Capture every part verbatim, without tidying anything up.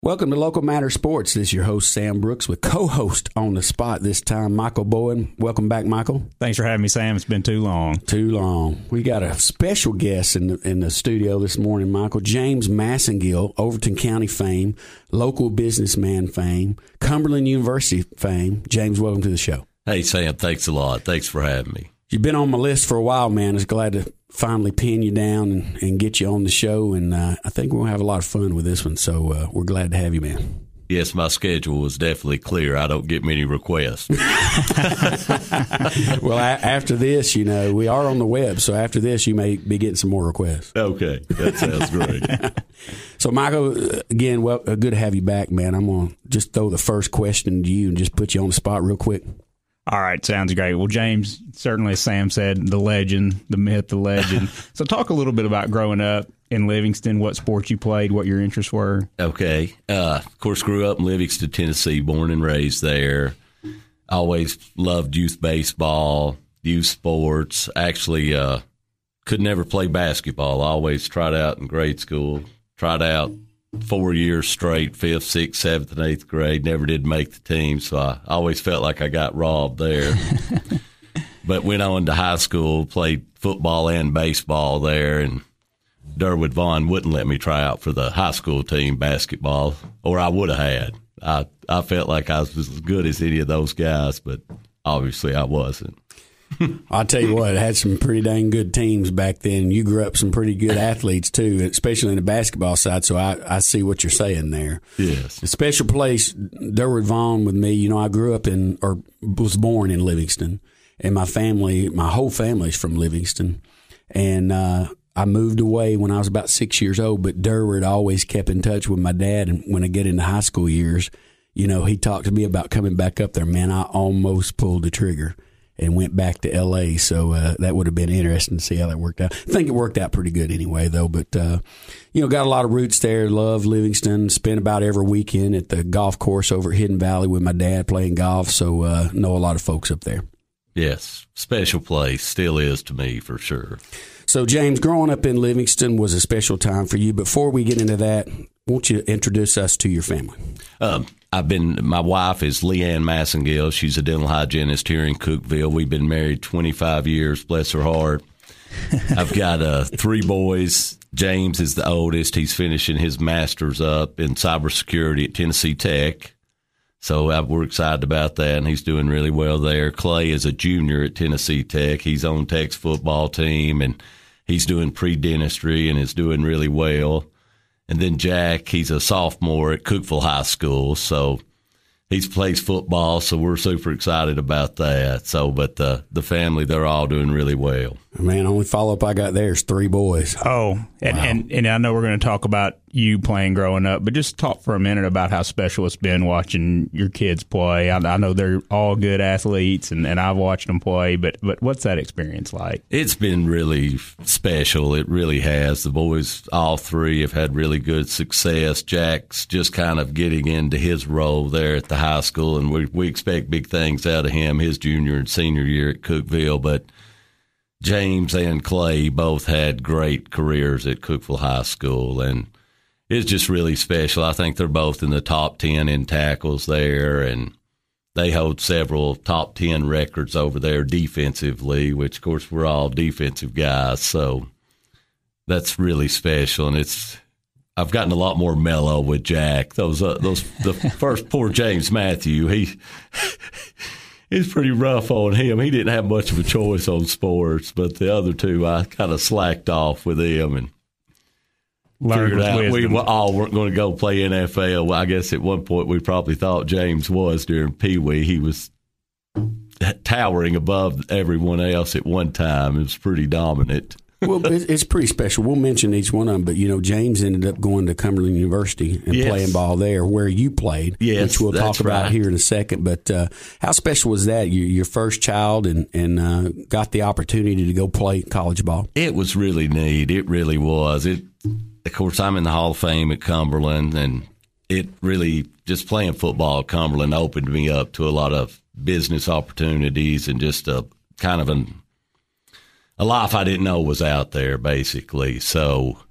Welcome to Local Matter Sports. This is your host, Sam Brooks, with co-host on the spot this time, Michael Bowen. Welcome back, Michael. Thanks for having me, Sam. It's been too long. Too long. We got a special guest in the, in the studio this morning, Michael. James Massengill, Overton County fame, local businessman fame, Cumberland University fame. James, welcome to the show. Hey, Sam. Thanks a lot. Thanks for having me. You've been on my list for a while, man. I was glad to finally pin you down and, and get you on the show, and uh, I think we're going to have a lot of fun with this one, so uh, we're glad to have you, man. Yes, my schedule was definitely clear. I don't get many requests. Well, a- after this, you know, we are on the web, so after this, you may be getting some more requests. Okay, that sounds great. So, Michael, again, well, good to have you back, man. I'm going to just throw the first question to you and just put you on the spot real quick. All right, sounds great. Well, James, certainly, as Sam said, the legend, the myth, the legend. So talk a little bit about growing up in Livingston, what sports you played, what your interests were. Okay. Uh, of course, grew up in Livingston, Tennessee, born and raised there. Always loved youth baseball, youth sports. Actually, uh, could never play basketball. Always tried out in grade school, tried out four years straight, fifth, sixth, seventh, and eighth grade. Never did make the team, so I always felt like I got robbed there. But went on to high school, played football and baseball there, and Durwood Vaughn wouldn't let me try out for the high school team basketball, or I would have had. I, I felt like I was as good as any of those guys, but obviously I wasn't. I'll tell you what, it had some pretty dang good teams back then. You grew up some pretty good athletes, too, especially in the basketball side, so I, I see what you're saying there. Yes. A special place, Durwood Vaughn with me. You know, I grew up in, or was born in Livingston, and my family, my whole family's from Livingston. And uh, I moved away when I was about six years old, but Durwood always kept in touch with my dad. And when I get into high school years, you know, he talked to me about coming back up there. Man, I almost pulled the trigger and went back to L A, so uh, that would have been interesting to see how that worked out. I think it worked out pretty good anyway, though. But, uh, you know, got a lot of roots there. Love Livingston. Spent about every weekend at the golf course over at Hidden Valley with my dad playing golf, so uh, know a lot of folks up there. Yes, special place. Still is to me, for sure. So, James, growing up in Livingston was a special time for you. Before we get into that, won't you introduce us to your family? Um, I've been, my wife is Leanne Massengill. She's a dental hygienist here in Cookeville. We've been married twenty-five years, bless her heart. I've got uh, three boys. James is the oldest. He's finishing his master's up in cybersecurity at Tennessee Tech. So uh, we're excited about that, and he's doing really well there. Clay is a junior at Tennessee Tech. He's on Tech's football team, and he's doing pre-dentistry and is doing really well. And then Jack, he's a sophomore at Cookeville High School, so he plays football, so we're super excited about that. So, but the the family, they're all doing really well. Man, only follow-up I got there is three boys. Oh, and, wow. and, and I know we're going to talk about you playing growing up, but just talk for a minute about how special it's been watching your kids play. I, I know they're all good athletes, and, and I've watched them play, but, but what's that experience like? It's been really special. It really has. The boys, all three, have had really good success. Jack's just kind of getting into his role there at the high school, and we, we expect big things out of him his junior and senior year at Cookeville, but James and Clay both had great careers at Cookeville High School, and it's just really special. I think they're both in the top ten in tackles there, and they hold several top ten records over there defensively, which, of course, we're all defensive guys, so that's really special. And it's I've gotten a lot more mellow with Jack. Those uh, those the first poor James Matthew, he it's pretty rough on him. He didn't have much of a choice on sports, but the other two, I kind of slacked off with him and learned figured out wisdom. We all weren't going to go play N F L. Well, I guess at one point we probably thought James was during Pee Wee. He was towering above everyone else at one time. It was pretty dominant. Well, it's pretty special. We'll mention each one of them, but, you know, James ended up going to Cumberland University and yes. playing ball there where you played, yes, which we'll talk about right. here in a second. But uh, how special was that? You, your first child and, and uh, got the opportunity to go play college ball? It was really neat. It really was. It, of course, I'm in the Hall of Fame at Cumberland, and it really, just playing football at Cumberland opened me up to a lot of business opportunities and just a kind of an a life I didn't know was out there, basically. So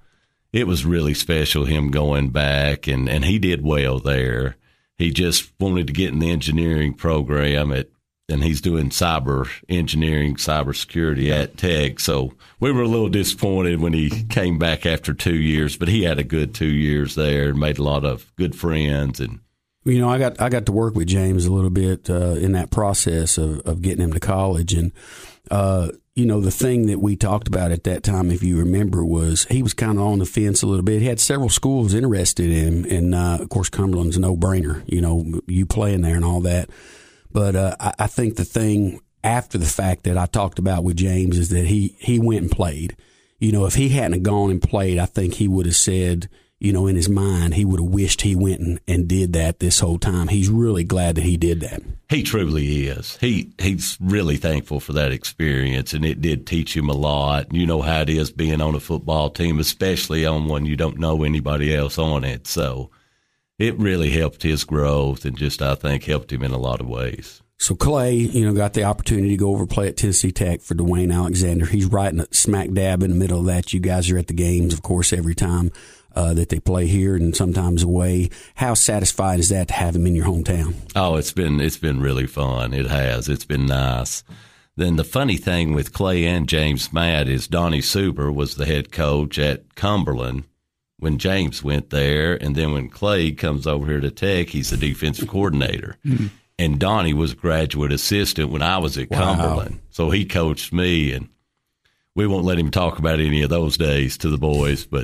it was really special him going back, and, and he did well there. He just wanted to get in the engineering program at, and he's doing cyber engineering, cybersecurity at Tech. So we were a little disappointed when he came back after two years, but he had a good two years there and made a lot of good friends. And you know, I got I got to work with James a little bit uh, in that process of, of getting him to college, and uh, you know, the thing that we talked about at that time, if you remember, was he was kind of on the fence a little bit. He had several schools interested in him, and uh, of course, Cumberland's a no-brainer, you know, you playing there and all that. But uh, I, I think the thing after the fact that I talked about with James is that he, he went and played. You know, if he hadn't gone and played, I think he would have said, you know, in his mind, he would have wished he went and, and did that this whole time. He's really glad that he did that. He truly is. He he's really thankful for that experience, and it did teach him a lot. You know how it is being on a football team, especially on one you don't know anybody else on it. So it really helped his growth, and just, I think, helped him in a lot of ways. So Clay, you know, got the opportunity to go over and play at Tennessee Tech for Dwayne Alexander. He's right in the smack dab in the middle of that. You guys are at the games, of course, every time uh, that they play here and sometimes away. How satisfied is that to have him in your hometown? Oh, it's been it's been really fun. It has. It's been nice. Then the funny thing with Clay and James Matt is Donnie Suber was the head coach at Cumberland when James went there, and then when Clay comes over here to Tech, he's the defensive coordinator. Mm-hmm. And Donnie was a graduate assistant when I was at wow. Cumberland. So he coached me, and we won't let him talk about any of those days to the boys. But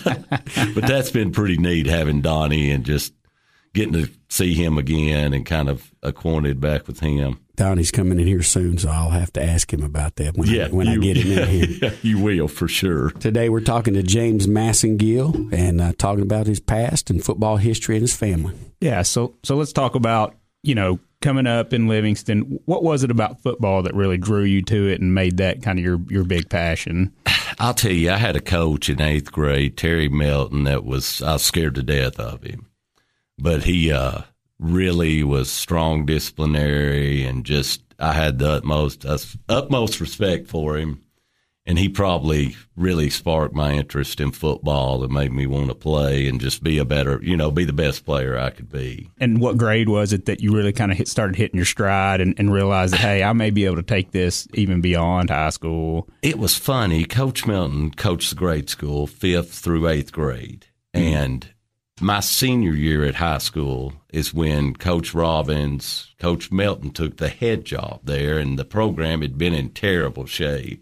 but that's been pretty neat, having Donnie and just getting to see him again and kind of acquainted back with him. Donnie's coming in here soon, so I'll have to ask him about that when, yeah, I, when you, I get him in here. Yeah, you will, for sure. Today we're talking to James Massengill and uh, talking about his past and football history and his family. Yeah, so so let's talk about, you know, coming up in Livingston. What was it about football that really drew you to it and made that kind of your, your big passion? I'll tell you, I had a coach in eighth grade, Terry Melton, that was, I was scared to death of him. But he uh, really was strong disciplinary, and just, I had the utmost, uh, utmost respect for him. And he probably really sparked my interest in football and made me want to play and just be a better, you know, be the best player I could be. And what grade was it that you really kind of hit, started hitting your stride and, and realized that, hey, I may be able to take this even beyond high school? It was funny. Coach Melton coached the grade school, fifth through eighth grade. Mm-hmm. And my senior year at high school is when Coach Robbins, Coach Melton took the head job there, and the program had been in terrible shape.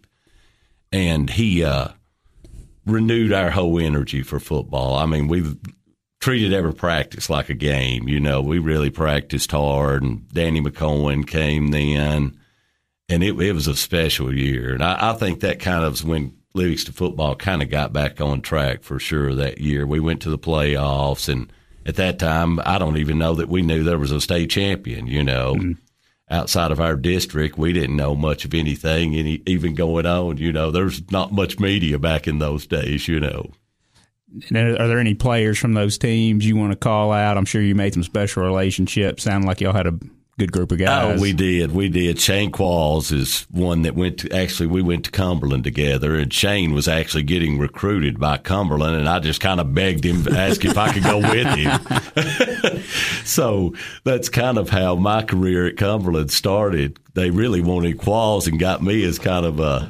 And he uh, renewed our whole energy for football. I mean, we treated every practice like a game. You know, we really practiced hard. And Danny McCohen came then, and it, it was a special year. And I, I think that kind of was when Livingston football kind of got back on track for sure that year. We went to the playoffs, and at that time, I don't even know that we knew there was a state champion, you know. Mm-hmm. Outside of our district, we didn't know much of anything, any, even going on. You know, there's not much media back in those days, you know. And are there any players from those teams you want to call out? I'm sure you made some special relationships. Sound like y'all had a good group of guys. Oh, we did. We did. Shane Qualls is one that went to, actually, we went to Cumberland together, and Shane was actually getting recruited by Cumberland, and I just kind of begged him to ask if I could go with him. So that's kind of how my career at Cumberland started. They really wanted Qualls and got me as kind of a,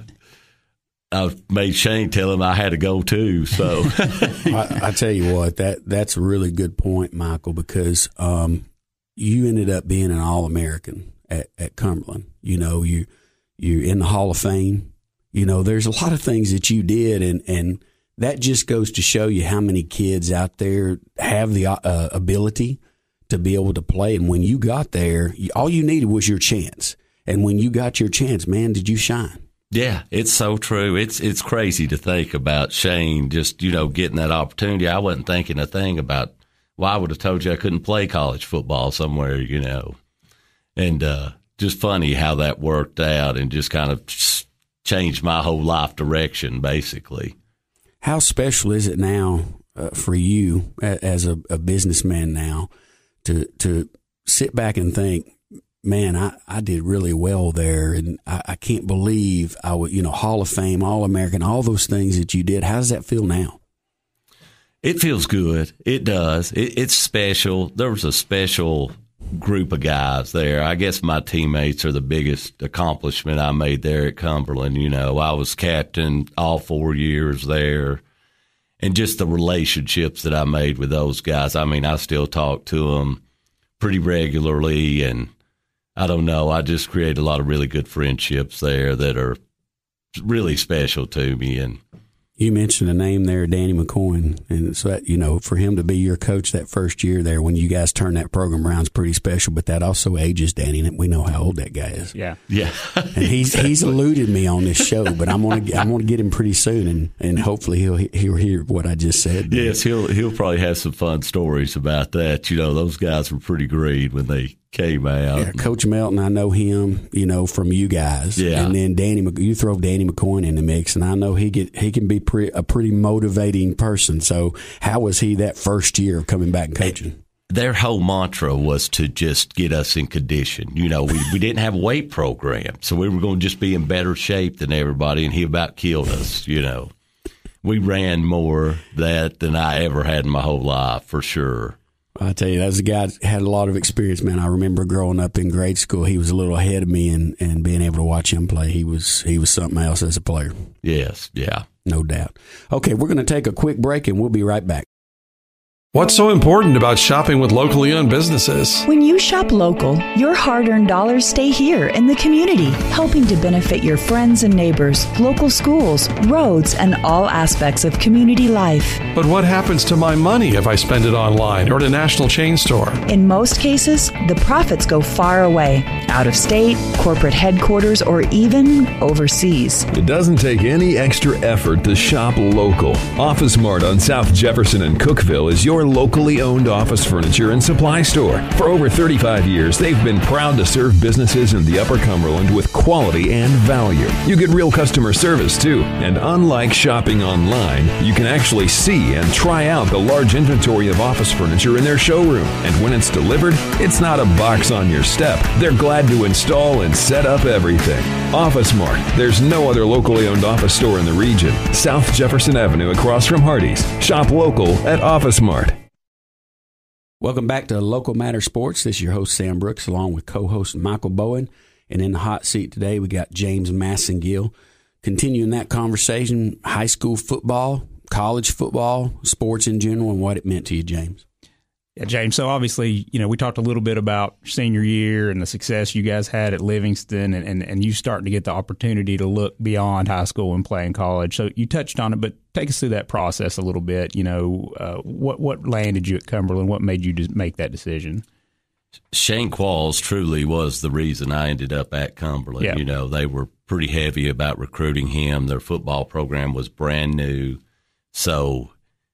I made Shane tell him I had to go too. So I, I tell you what, that that's a really good point, Michael, because um, you ended up being an All-American at, at Cumberland. You know, you you're in the Hall of Fame. You know, there's a lot of things that you did, and and that just goes to show you how many kids out there have the uh, ability to be able to play. And when you got there, all you needed was your chance. And when you got your chance, man, did you shine? Yeah, it's so true. It's it's crazy to think about Shane just, you know, getting that opportunity. I wasn't thinking a thing about, well, I would have told you I couldn't play college football somewhere, you know. And uh, just funny how that worked out and just kind of changed my whole life direction, basically. How special is it now uh, for you as a, a businessman now to to sit back and think, man, I, I did really well there, and I, I can't believe I would, you know, Hall of Fame, All-American, all those things that you did. How does that feel now? It feels good. It does. It, it's special. There was a special group of guys there. I guess my teammates are the biggest accomplishment I made there at Cumberland. You know, I was captain all four years there. And just the relationships that I made with those guys. I mean, I still talk to them pretty regularly. And I don't know, I just created a lot of really good friendships there that are really special to me. And you mentioned a name there, Danny McCoy, and so that, you know, for him to be your coach that first year there when you guys turned that program around is pretty special. But that also ages Danny, and we know how old that guy is. Yeah, yeah. And he's exactly. he's eluded me on this show, but I'm gonna I'm gonna get him pretty soon, and, and hopefully he'll he'll hear what I just said. Yes, he'll he'll probably have some fun stories about that. You know, those guys were pretty great when they came out. Yeah, Coach Melton, I know him, you know, from you guys. Yeah. And then Danny, you throw Danny McCoy in the mix, and I know he get he can be pre, a pretty motivating person. So how was he that first year of coming back and coaching? Their whole mantra was to just get us in condition. You know, we, we didn't have a weight program, so we were going to just be in better shape than everybody, and he about killed us, you know. We ran more that than I ever had in my whole life, for sure. I tell you, that was a guy that had a lot of experience, man. I remember growing up in grade school, he was a little ahead of me, and, and being able to watch him play, he was he was something else as a player. Yes, yeah. No doubt. Okay, we're going to take a quick break, and we'll be right back. What's so important about shopping with locally owned businesses? When you shop local, your hard-earned dollars stay here in the community, helping to benefit your friends and neighbors, local schools, roads, and all aspects of community life. But what happens to my money if I spend it online or at a national chain store? In most cases, the profits go far away, out of state, corporate headquarters, or even overseas. It doesn't take any extra effort to shop local. Office Mart on South Jefferson and Cookeville is your locally owned office furniture and supply store. For over thirty-five years, they've been proud to serve businesses in the Upper Cumberland with quality and value. You get real customer service, too. And unlike shopping online, you can actually see and try out the large inventory of office furniture in their showroom. And when it's delivered, it's not a box on your step. They're glad to install and set up everything. Office Mart. There's no other locally owned office store in the region. South Jefferson Avenue across from Hardee's. Shop local at Office Mart. Welcome back to Local Matter Sports. This is your host, Sam Brooks, along with co-host Michael Bowen. And in the hot seat today, we got James Massengill. Continuing that conversation, high school football, college football, sports in general, and what it meant to you, James. Yeah, James. So obviously, you know, we talked a little bit about senior year and the success you guys had at Livingston, and, and, and you starting to get the opportunity to look beyond high school and play in college. So you touched on it, but take us through that process a little bit. You know, uh, what what landed you at Cumberland? What made you just make that decision? Shane Qualls truly was the reason I ended up at Cumberland. Yeah. You know, they were pretty heavy about recruiting him. Their football program was brand new, so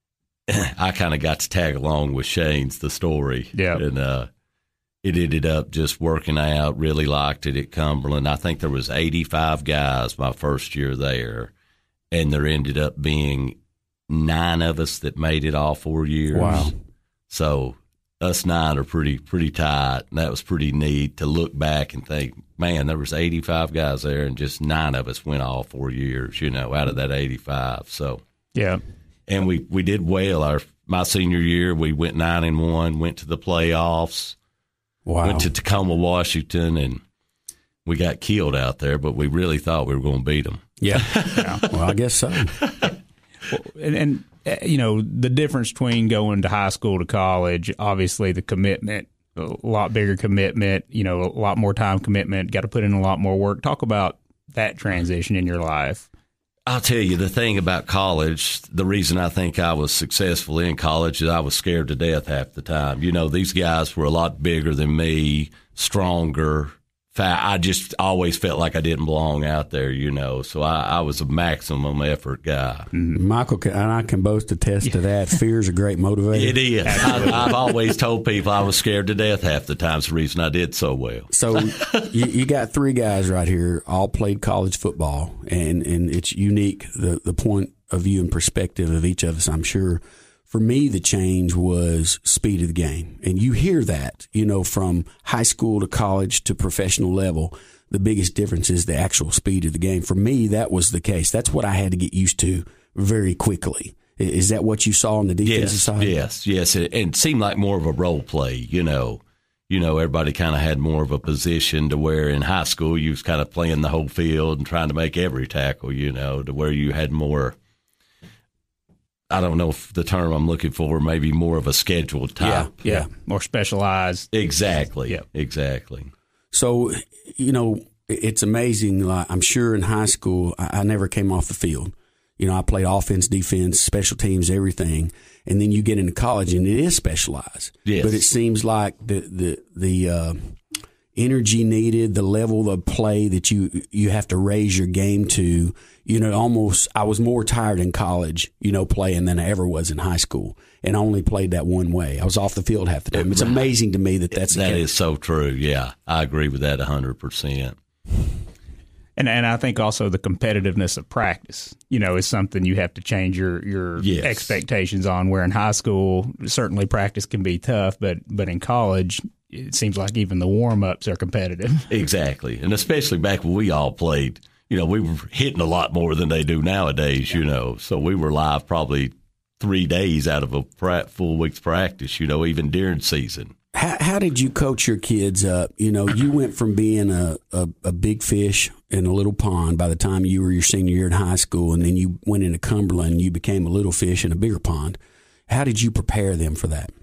I kind of got to tag along with Shane's the story. Yeah. And uh, it ended up just working out. Really liked it at Cumberland. I think there was eighty-five guys my first year there, and there ended up being nine of us that made it all four years. Wow. So us nine are pretty pretty tight, and that was pretty neat to look back and think, man, there was eighty-five guys there, and just nine of us went all four years, you know, out of that eighty-five. So yeah. And we, we did well. Our my senior year, we went nine and one, went to the playoffs. Wow. Went to Tacoma, Washington, and we got killed out there, but we really thought we were going to beat them. Yeah. yeah. Well, I guess so. Well, and, and uh, you know, the difference between going to high school to college, obviously the commitment, a lot bigger commitment, you know, a lot more time commitment, got to put in a lot more work. Talk about that transition in your life. I'll tell you, the thing about college, the reason I think I was successful in college is I was scared to death half the time. You know, these guys were a lot bigger than me, stronger. I just always felt like I didn't belong out there, you know, so I, I was a maximum effort guy. Michael can, and I can both attest to that. Fear is a great motivator. It is. I, I've always told people I was scared to death half the time. It's the reason I did so well. So you, you got three guys right here, all played college football, and, and it's unique, the, the point of view and perspective of each of us, I'm sure. For me, the change was speed of the game. And you hear that, you know, from high school to college to professional level, the biggest difference is the actual speed of the game. For me, that was the case. That's what I had to get used to very quickly. Is that what you saw on the defensive yes, side? Yes, yes. It, and it seemed like more of a role play, you know. You know, everybody kind of had more of a position to where in high school you was kind of playing the whole field and trying to make every tackle, you know, to where you had more, I don't know if the term I'm looking for, maybe more of a scheduled type. Yeah, yeah. More specialized. Exactly, yeah. exactly. So, you know, it's amazing. Like, I'm sure in high school, I, I never came off the field. You know, I played offense, defense, special teams, everything. And then you get into college, and it is specialized. Yes. But it seems like the the the uh, energy needed, the level of play that you you have to raise your game to. You know, almost I was more tired in college, you know, playing than I ever was in high school, and I only played that one way. I was off the field half the time. It's amazing to me that that's that the case. Is so true. Yeah, I agree with that a hundred percent. And and I think also the competitiveness of practice, you know, is something you have to change your, your yes. expectations on, where in high school, certainly practice can be tough, but, but in college, it seems like even the warm-ups are competitive. Exactly. And especially back when we all played, you know, we were hitting a lot more than they do nowadays, yeah. you know. So we were live probably three days out of a pra- full week's practice, you know, even during season. How, how did you coach your kids up? You know, you went from being a, a, a big fish in a little pond by the time you were your senior year in high school, and then you went into Cumberland and you became a little fish in a bigger pond. How did you prepare them for that?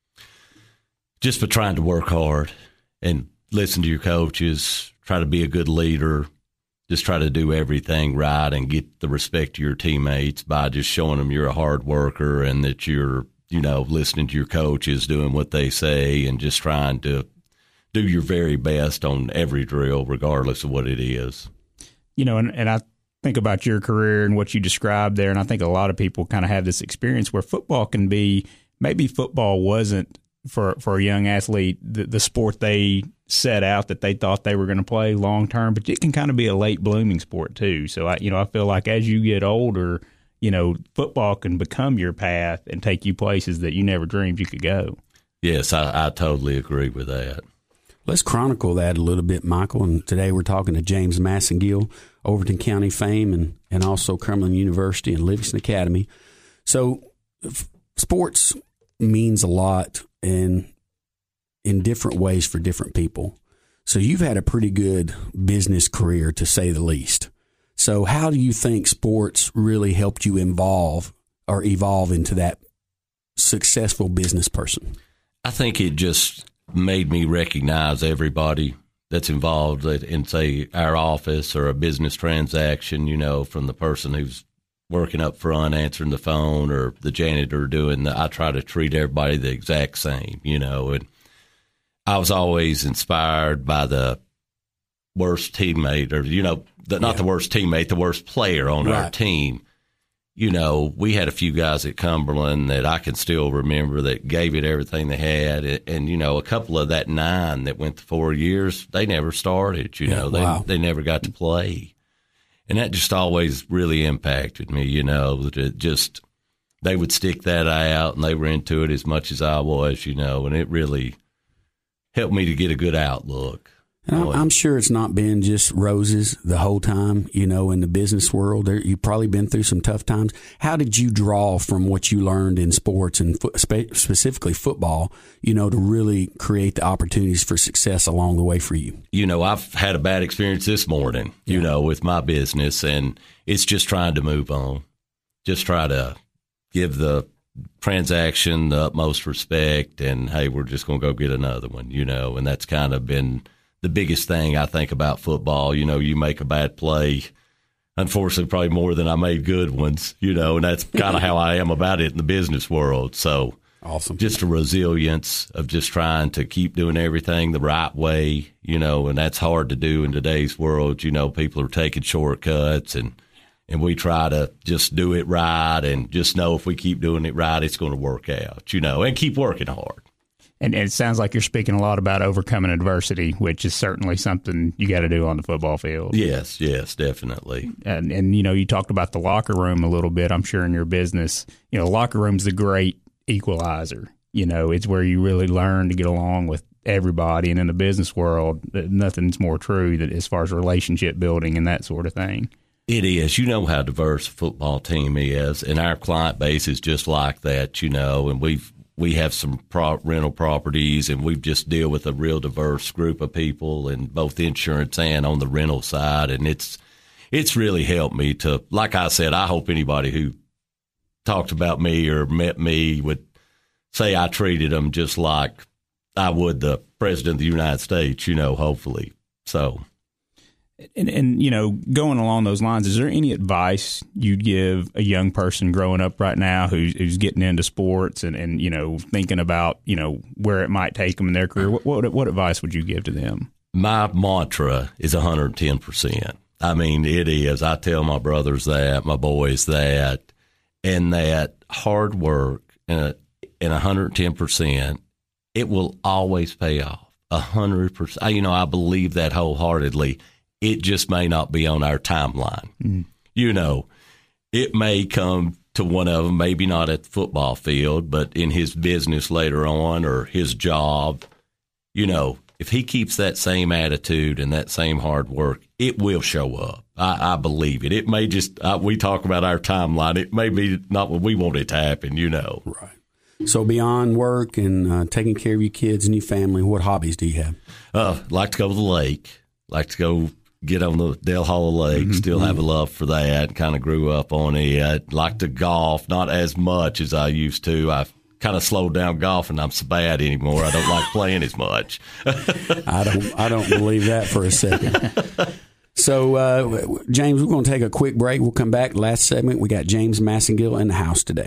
Just for trying to work hard and listen to your coaches, try to be a good leader, just try to do everything right and get the respect of your teammates by just showing them you're a hard worker and that you're, you know, listening to your coaches, doing what they say, and just trying to do your very best on every drill, regardless of what it is. You know, and, and I think about your career and what you described there, and I think a lot of people kind of have this experience where football can be, maybe football wasn't for, for a young athlete the, the sport they set out that they thought they were going to play long term, but it can kind of be a late blooming sport too. So, I, you know, I feel like as you get older, you know, football can become your path and take you places that you never dreamed you could go. Yes, I, I totally agree with that. Let's chronicle that a little bit, Michael. And today we're talking to James Massengill, Overton County fame, and, and also Cumberland University and Livingston Academy. So f- sports means a lot in, in different ways for different people. So you've had a pretty good business career, to say the least. So how do you think sports really helped you evolve or evolve into that successful business person? I think it just made me recognize everybody that's involved in, say, our office or a business transaction, you know, from the person who's working up front, answering the phone, or the janitor doing the, I try to treat everybody the exact same, you know, and I was always inspired by the worst teammate, or, you know, the, not yeah. the worst teammate, the worst player on right. our team. You know, we had a few guys at Cumberland that I can still remember that gave it everything they had. And, and you know, a couple of that nine that went to four years, they never started, you yeah, know, they, wow. they never got to play. And that just always really impacted me, you know, that it just, they would stick that out and they were into it as much as I was, you know, and it really helped me to get a good outlook. And I'm, I'm sure it's not been just roses the whole time, you know, in the business world. There, you've probably been through some tough times. How did you draw from what you learned in sports and fo- spe- specifically football, you know, to really create the opportunities for success along the way for you? You know, I've had a bad experience this morning, you yeah. know, with my business, and it's just trying to move on. Just try to give the transaction the utmost respect, and, hey, we're just going to go get another one, you know, and that's kind of been the biggest thing I think about football. You know, you make a bad play, unfortunately, probably more than I made good ones, you know, and that's kind of how I am about it in the business world. So awesome. Just a resilience of just trying to keep doing everything the right way, you know, and that's hard to do in today's world. You know, people are taking shortcuts, and, and we try to just do it right and just know if we keep doing it right, it's going to work out, you know, and keep working hard. And, and it sounds like you're speaking a lot about overcoming adversity, which is certainly something you got to do on the football field. Yes, yes, definitely. And, and, you know, you talked about the locker room a little bit, I'm sure, in your business. You know, locker room's the great equalizer. You know, it's where you really learn to get along with everybody. And in the business world, nothing's more true that as far as relationship building and that sort of thing. It is. You know how diverse a football team is, and our client base is just like that, you know, and we've we have some pro- rental properties, and we just deal with a real diverse group of people in both insurance and on the rental side, and it's it's really helped me to, like I said, I hope anybody who talked about me or met me would say I treated them just like I would the President of the United States, you know, hopefully. So... And, and, you know, going along those lines, is there any advice you'd give a young person growing up right now who's, who's getting into sports and, and, you know, thinking about, you know, where it might take them in their career? What, what, what advice would you give to them? My mantra is one hundred ten percent. I mean, it is. I tell my brothers that, my boys that, and that hard work and, and one hundred ten percent, it will always pay off. one hundred percent. You know, I believe that wholeheartedly. It just may not be on our timeline. Mm. You know, it may come to one of them, maybe not at the football field, but in his business later on or his job. You know, if he keeps that same attitude and that same hard work, it will show up. I, I believe it. It may just, uh, we talk about our timeline. It may be not what we want it to happen, you know. Right. So beyond work and uh, taking care of your kids and your family, what hobbies do you have? Uh, like to go to the lake, like to go get on the Dale Hollow Lake, mm-hmm. still have a love for that, kind of grew up on it. I'd like to golf, not as much as I used to. I've kind of slowed down golfing. I'm so bad anymore. I don't like playing as much. I don't I don't believe that for a second. So, uh, James, we're going to take a quick break. We'll come back. Last segment, we got James Massengill in the house today.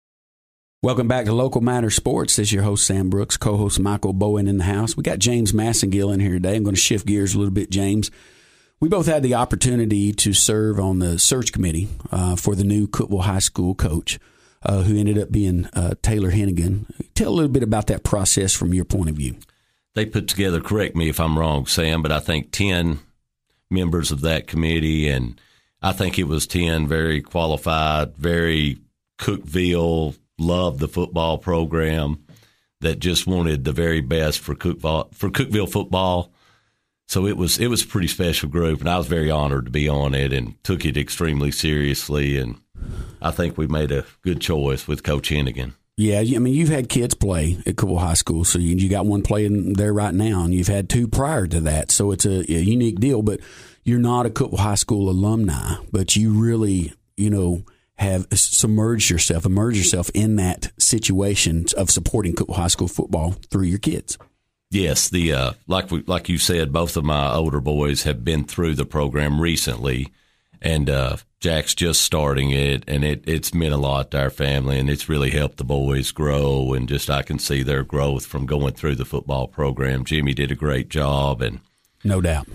Welcome back to Local Matter Sports. This is your host, Sam Brooks, co-host Michael Bowen in the house. We got James Massengill in here today. I'm going to shift gears a little bit, James. We both had the opportunity to serve on the search committee uh, for the new Cookeville High School coach, uh, who ended up being uh, Taylor Hennigan. Tell a little bit about that process from your point of view. They put together, correct me if I'm wrong, Sam, but I think ten members of that committee, and I think it was ten very qualified, very Cookeville, loved the football program, that just wanted the very best for Cookeville, for Cookeville football. So it was it was a pretty special group, and I was very honored to be on it and took it extremely seriously. And I think we made a good choice with Coach Hennigan. Yeah, I mean, you've had kids play at Cookeville High School, so you, you got one playing there right now, and you've had two prior to that. So it's a, a unique deal, but you're not a Cookeville High School alumni, but you really, you know, have submerged yourself, immersed yourself in that situation of supporting Cookeville High School football through your kids. Yes, the uh, like we, like you said, both of my older boys have been through the program recently, and uh, Jack's just starting it, and it, it's meant a lot to our family, and it's really helped the boys grow, and just I can see their growth from going through the football program. Jimmy did a great job, and no doubt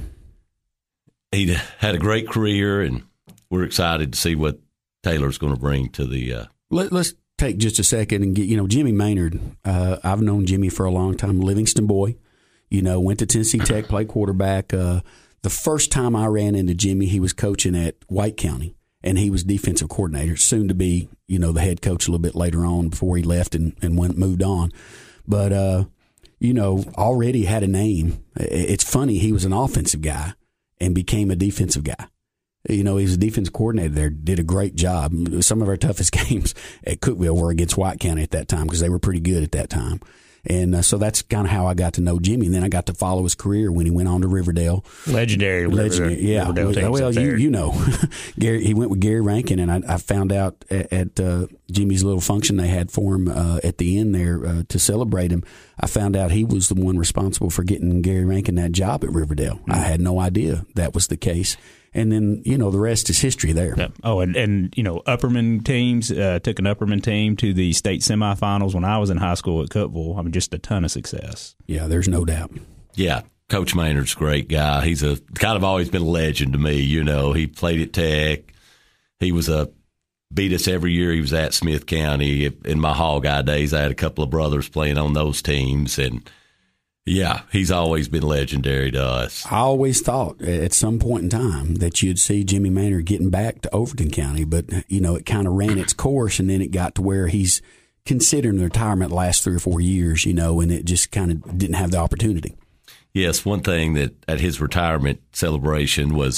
he had a great career, and we're excited to see what Taylor's going to bring to the. Uh, Let, let's. Take just a second and get, you know, Jimmy Maynard. Uh, I've known Jimmy for a long time, Livingston boy, you know, went to Tennessee Tech, played quarterback. Uh, the first time I ran into Jimmy, he was coaching at White County, and he was defensive coordinator, soon to be, you know, the head coach a little bit later on before he left and, and went moved on. But, uh, you know, already had a name. It's funny, he was an offensive guy and became a defensive guy. You know, he was a defense coordinator there, did a great job. Some of our toughest games at Cookeville were against White County at that time because they were pretty good at that time. And uh, so that's kind of how I got to know Jimmy. And then I got to follow his career when he went on to Riverdale. Legendary. Legendary, Riverdale, yeah. Riverdale well, you, you know, Gary, he went with Gary Rankin, and I, I found out at, at uh, Jimmy's little function they had for him uh, at the end there uh, to celebrate him. I found out he was the one responsible for getting Gary Rankin that job at Riverdale. Mm-hmm. I had no idea that was the case. And then, you know, the rest is history there. Yep. Oh, and, and, you know, Upperman teams, uh, took an Upperman team to the state semifinals when I was in high school at Cookeville. I mean, just a ton of success. Yeah, there's no doubt. Yeah, Coach Maynard's a great guy. He's a kind of always been a legend to me, you know. He played at Tech. He was a beat us every year he was at Smith County. In my Hawkeye days, I had a couple of brothers playing on those teams, and yeah, he's always been legendary to us. I always thought at some point in time that you'd see Jimmy Maynard getting back to Overton County, but, you know, it kind of ran its course, and then it got to where he's considering retirement the last three or four years, you know, and it just kind of didn't have the opportunity. Yes, one thing that at his retirement celebration was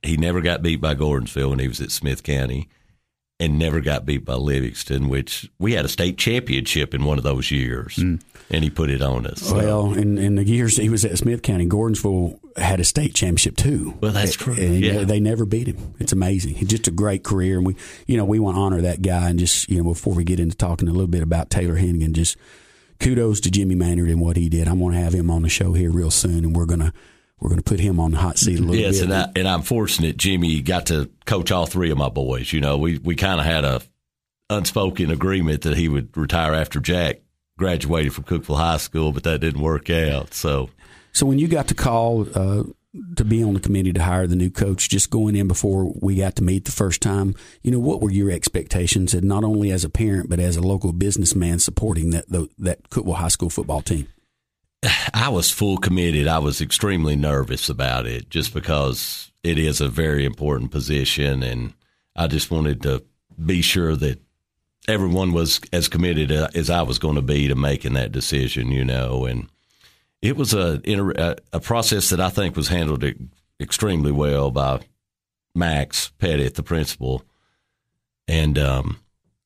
he never got beat by Gordonsville when he was at Smith County, and never got beat by Livingston, which we had a state championship in one of those years, mm. and he put it on us. So. Well, in, in the years he was at Smith County, Gordonsville had a state championship too. Well, that's true. And yeah. they never beat him. It's amazing. He's just a great career, and we, you know, we want to honor that guy. And just, you know, before we get into talking a little bit about Taylor Hennigan, just kudos to Jimmy Maynard and what he did. I'm going to have him on the show here real soon, and we're going to. We're going to put him on the hot seat a little yes, bit. Yes, and, I, and I'm fortunate Jimmy got to coach all three of my boys. You know, we, we kind of had a unspoken agreement that he would retire after Jack graduated from Cookeville High School, but that didn't work out. So, so when you got the call uh, to be on the committee to hire the new coach, just going in before we got to meet the first time, you know, what were your expectations, and not only as a parent but as a local businessman supporting that the, that Cookeville High School football team? I was full committed. I was extremely nervous about it just because it is a very important position, and I just wanted to be sure that everyone was as committed as I was going to be to making that decision, you know. And it was a a process that I think was handled extremely well by Max Pettit, the principal. And um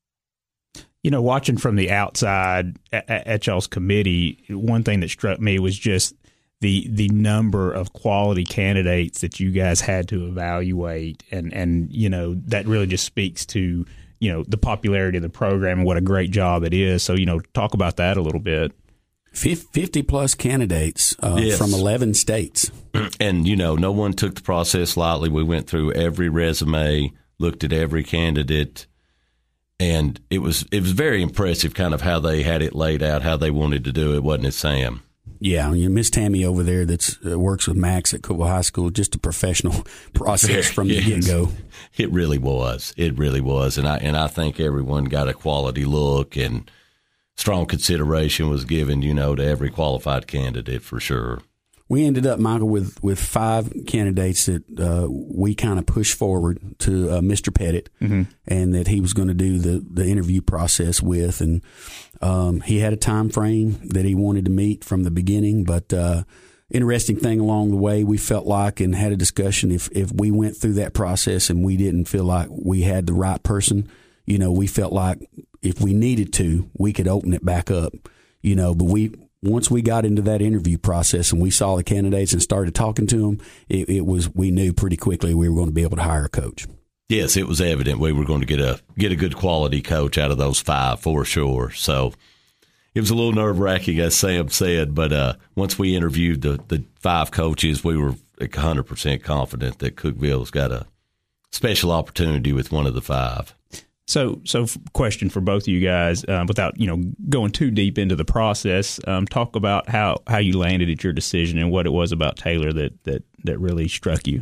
you know, watching from the outside at, at y'all's committee, one thing that struck me was just the the number of quality candidates that you guys had to evaluate, and and you know that really just speaks to, you know, the popularity of the program and what a great job it is. So, you know, talk about that a little bit. fifty plus candidates uh, yes. from eleven states, and you know, no one took the process lightly. We went through every resume, looked at every candidate. And it was it was very impressive, kind of how they had it laid out, how they wanted to do it, wasn't it, Sam? Yeah, you know, Miss Tammy over there that uh, works with Max at Cookeville High School, just a professional process from yes. the get go. It really was. It really was, and I and I think everyone got a quality look, and strong consideration was given, you know, to every qualified candidate for sure. We ended up, Michael, with, with five candidates that uh, we kind of pushed forward to uh, Mister Pettit, mm-hmm. and that he was going to do the, the interview process with. And um, he had a time frame that he wanted to meet from the beginning. But uh, interesting thing along the way, we felt like and had a discussion, if, if we went through that process and we didn't feel like we had the right person, you know, we felt like if we needed to, we could open it back up, you know, but we – once we got into that interview process and we saw the candidates and started talking to them, it, it was we knew pretty quickly we were going to be able to hire a coach. Yes, it was evident we were going to get a get a good quality coach out of those five for sure. So it was a little nerve wracking, as Sam said, but uh, once we interviewed the, the five coaches, we were one hundred percent confident that Cookeville's got a special opportunity with one of the five. So, so question for both of you guys, um, without, you know, going too deep into the process, um, talk about how, how you landed at your decision and what it was about Taylor that, that, that really struck you.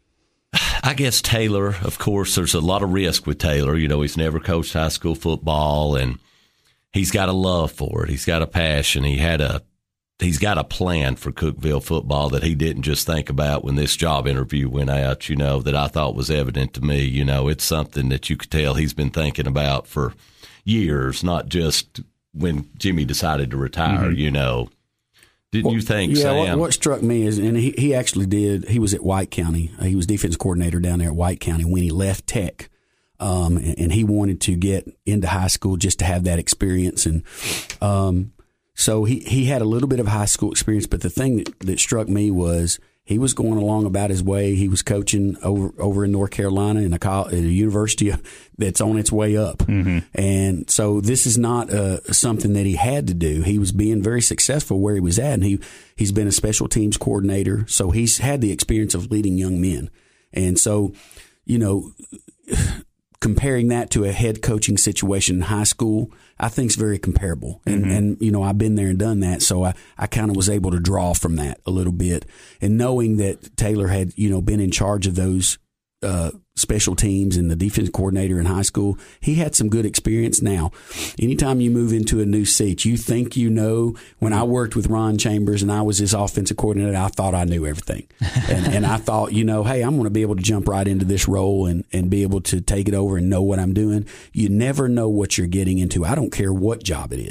I guess Taylor, of course, there's a lot of risk with Taylor. You know, he's never coached high school football, and he's got a love for it. He's got a passion. He had a, he's got a plan for Cookeville football that he didn't just think about when this job interview went out, you know, that I thought was evident to me. You know, it's something that you could tell he's been thinking about for years, not just when Jimmy decided to retire, mm-hmm. you know. Didn't well, you think, yeah, Sam? What, what struck me is, and he, he actually did, he was at White County. He was defense coordinator down there at White County when he left Tech. Um, and, and he wanted to get into high school just to have that experience. And, um, So he, he had a little bit of high school experience, but the thing that, that struck me was he was going along about his way. He was coaching over over in North Carolina in a, college, at a university that's on its way up. Mm-hmm. And so this is not uh, something that he had to do. He was being very successful where he was at, and he, he's been a special teams coordinator. So he's had the experience of leading young men. And so, you know, comparing that to a head coaching situation in high school, I think is very comparable. And, mm-hmm. and, you know, I've been there and done that. So I, I kind of was able to draw from that a little bit. And knowing that Taylor had, you know, been in charge of those uh, special teams and the defense coordinator in high school, he had some good experience. Now, anytime you move into a new seat, you think you know. When I worked with Ron Chambers and I was his offensive coordinator, I thought I knew everything. and, and I thought, you know, hey, I'm going to be able to jump right into this role and, and be able to take it over and know what I'm doing. You never know what you're getting into. I don't care what job it is.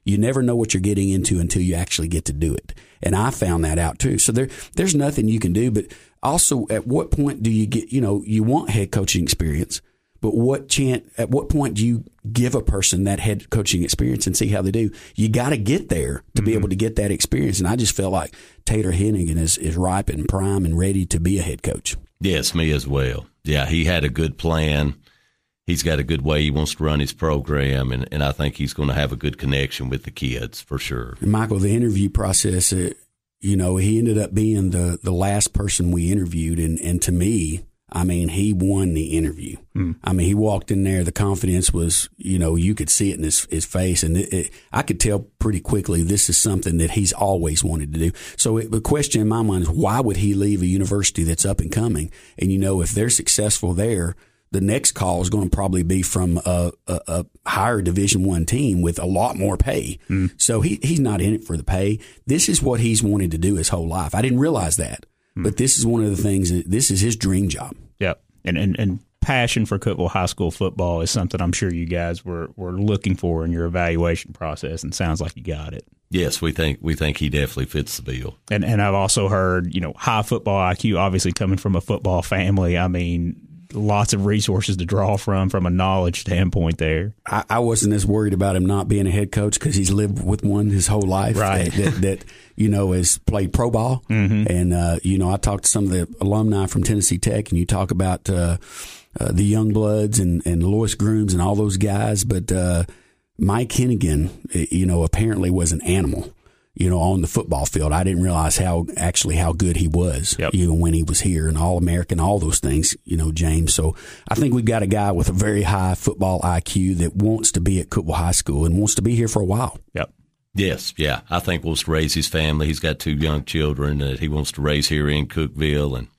You never know what you're getting into until you actually get to do it. And I found that out too. So there, there's nothing you can do. But also, at what point do you get, you know, you want head coaching experience, but what chance, at what point do you give a person that head coaching experience and see how they do? You got to get there to mm-hmm. be able to get that experience. And I just felt like Taylor Hennigan is, is ripe and prime and ready to be a head coach. Yes, me as well. Yeah, he had a good plan. He's got a good way he wants to run his program, and, and I think he's going to have a good connection with the kids for sure. And Michael, the interview process, uh, you know, he ended up being the, the last person we interviewed, and, and to me, I mean, he won the interview. Mm. I mean, he walked in there, the confidence was, you know, you could see it in his, his face, and it, it, I could tell pretty quickly this is something that he's always wanted to do. So it, the question in my mind is, why would he leave a university that's up and coming? And, you know, if they're successful there, the next call is going to probably be from a, a, a higher Division One team with a lot more pay. Mm. So he he's not in it for the pay. This is what he's wanted to do his whole life. I didn't realize that, mm. but this is one of the things that this is his dream job. Yep, and and and passion for Cookeville High School football is something I'm sure you guys were were looking for in your evaluation process, and sounds like you got it. Yes, we think we think he definitely fits the bill. And and I've also heard, you know, high football I Q, obviously coming from a football family. I mean, lots of resources to draw from from a knowledge standpoint there. I, I wasn't as worried about him not being a head coach because he's lived with one his whole life. Right. That, that, that you know, has played pro ball. Mm-hmm. And, uh, you know, I talked to some of the alumni from Tennessee Tech, and you talk about uh, uh, the Youngbloods and, and Lois Grooms and all those guys. But uh, Mike Hennigan, you know, apparently was an animal. You know, on the football field. I didn't realize how actually how good he was, yep. even when he was here, and All-American, all those things, you know, James. So I think we've got a guy with a very high football I Q that wants to be at Cookeville High School and wants to be here for a while. Yep. Yes, yeah. I think wants to raise his family. He's got two young children that he wants to raise here in Cookeville, and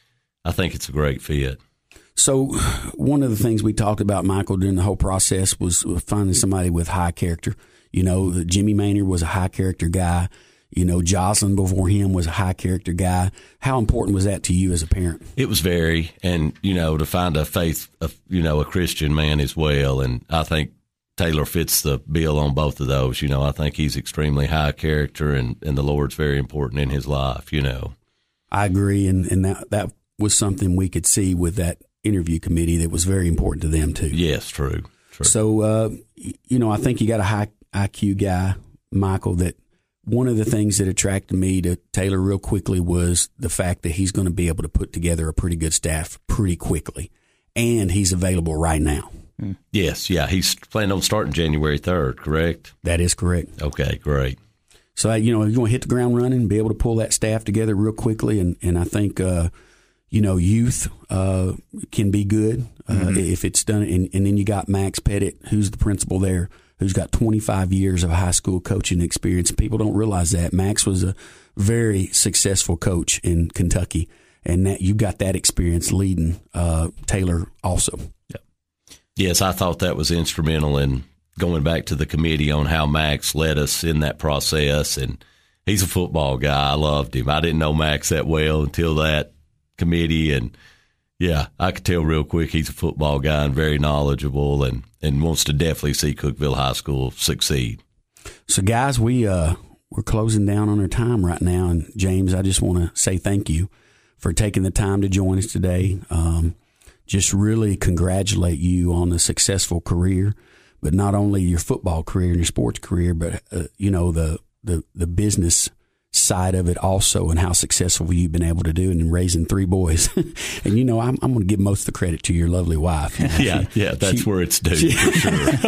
I think it's a great fit. So one of the things we talked about, Michael, during the whole process was finding somebody with high character. You know, Jimmy Maynard was a high-character guy. You know, Jocelyn before him was a high-character guy. How important was that to you as a parent? It was very, and, you know, to find a faith, a, you know, a Christian man as well. And I think Taylor fits the bill on both of those. You know, I think he's extremely high character, and, and the Lord's very important in his life, you know. I agree, and, and that, that was something we could see with that interview committee that was very important to them, too. Yes, true. true. So, uh, you know, I think you got a high I Q guy, Michael, that one of the things that attracted me to Taylor real quickly was the fact that he's going to be able to put together a pretty good staff pretty quickly, and he's available right now. Yes, yeah, he's planning on starting January third, correct? That is correct. Okay, great. So, you know, you want to hit the ground running, be able to pull that staff together real quickly, and, and I think, uh, you know, youth uh, can be good uh, mm-hmm. if it's done, and, and then you got Max Pettit, who's the principal there, who's got twenty-five years of high school coaching experience. People don't realize that. Max was a very successful coach in Kentucky, and that you got that experience leading uh, Taylor also. Yep. Yes, I thought that was instrumental in going back to the committee on how Max led us in that process. And he's a football guy. I loved him. I didn't know Max that well until that committee, and yeah, I could tell real quick he's a football guy and very knowledgeable, and, and wants to definitely see Cookeville High School succeed. So, guys, we, uh, we're closing down on our time right now. And, James, I just want to say thank you for taking the time to join us today. Um, just really congratulate you on a successful career, but not only your football career and your sports career, but, uh, you know, the, the, the business side of it also, and how successful you've been able to do in raising three boys. And, you know, I'm, I'm going to give most of the credit to your lovely wife. yeah, she, yeah, that's she, where it's due, she, for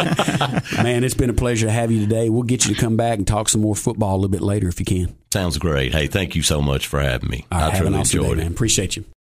sure. Man, it's been a pleasure to have you today. We'll get you to come back and talk some more football a little bit later if you can. Sounds great. Hey, thank you so much for having me. All right, I truly have an awesome enjoyed day, it. Man. Appreciate you.